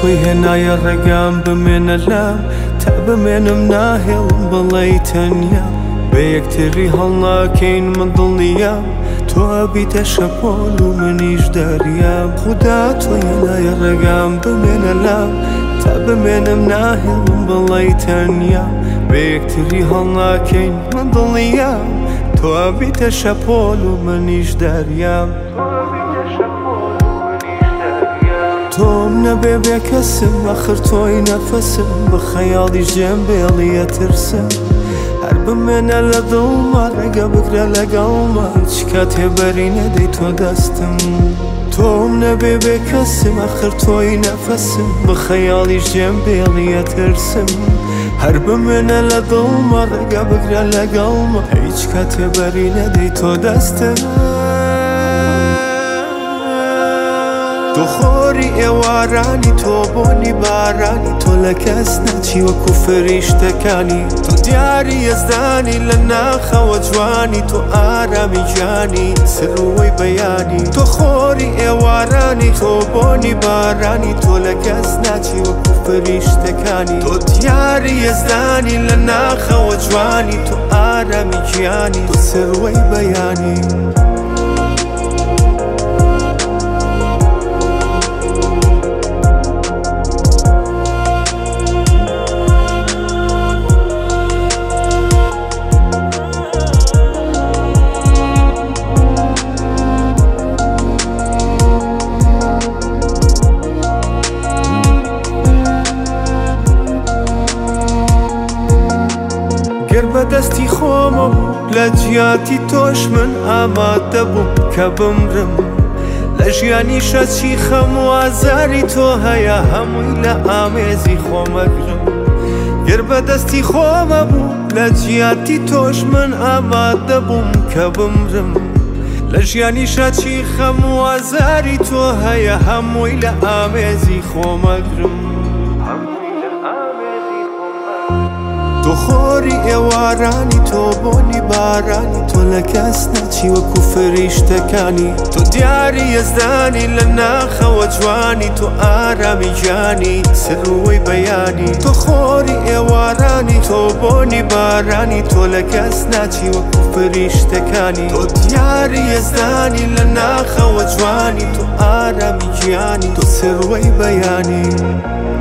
تۆی هێنایە ڕێگام بمێنە لام تا بمێنم ناهێڵم بڵێ تەنیا بە یەکتری هەڵناکەین من دڵنیام تۆ ئەبیتە شەپۆل و منیش دەریام خودا تۆی هێنایە ڕێگام بمێنە لام تا بمێنم ناهێڵم بڵێ تەنیا بە یەکتری هەڵناکەین من دڵنیام تۆ ئەبیتە شەپۆل و منیش دەریام تۆم نەبێ بێ کەسم ئەخر تۆی نەفەسم بە خەیاڵیش جێم بێڵیە ترسم هەر بمێنە لە دڵما ڕێگە بگرە لەگەڵما هیچ کاتێ بەری نەدەی تۆ دەستم تۆم نەبێ بێ کەسم ئەخر تۆی نەفەسم بە خەیاڵیش جێم بێڵیە ترسم هەر بمێنە لە دڵما ڕێگە بگرە لەگەڵما هیچ کاتێ بەری نەدەی تۆ دەستم تۆ خۆری ئێوارانی تۆ بۆنی بارانی تۆ لە کەس نەچی وەکو فریشتەکانی تۆ دیاری یەزدانی لە ناخەوە جوانی تۆ ئارامی گیانی سروەی بەیانی تۆ خۆری ئێوارانی تۆ بۆنی بارانی تۆ لە کەس ناچی وەکو فریشتەکانی تۆ دیاری یەزدانی لە ناخەوە جوانی تۆ ئارامی گیانی تۆ سروەی بەیانی گەر بەدەستی خۆمە بوو لە جیاتی تۆش من ئامادە بووم کە بمرم لە ژیانی شەچی خەم و ئازاری تۆ هەیە هەمووی لە ئامێزی خۆمەگرم گەر بەدەستی خۆمە بوو لە جیاتی تۆش من ئامادە بووم کە بمرم لە ژیانی شەچی خەم و ئازاری تۆ هەیە هەمووی لە ئامێزی خۆمەگرم تۆ خۆری ئێوارانی تۆ بۆنی بارانی تۆ لە کەس نەچی وەکو فریشتەکانی تۆ دیاری یەزدانی لە ناخەوە جوانی تۆ ئارامی گیانی سروەی بەیانی تۆ خۆری ئێوارانی تۆ بۆنی بارانی تۆ لە کەس ناچی وەکو فریشتەکانی تۆ دیاری یەزدانی لە ناخەوە جوانی تۆ ئارامی گیانی تۆ سروەی بەیانی